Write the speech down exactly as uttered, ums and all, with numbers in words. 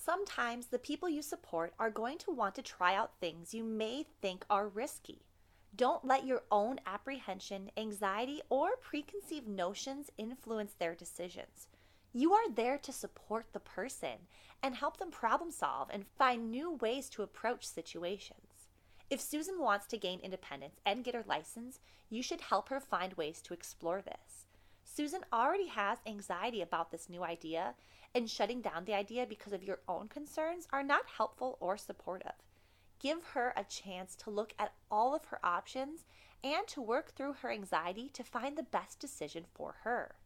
Sometimes the people you support are going to want to try out things you may think are risky. Don't let your own apprehension, anxiety, or preconceived notions influence their decisions. You are there to support the person and help them problem solve and find new ways to approach situations. If Susan wants to gain independence and get her license, you should help her find ways to explore this. Susan already has anxiety about this new idea, and shutting down the idea because of your own concerns are not helpful or supportive. Give her a chance to look at all of her options and to work through her anxiety to find the best decision for her.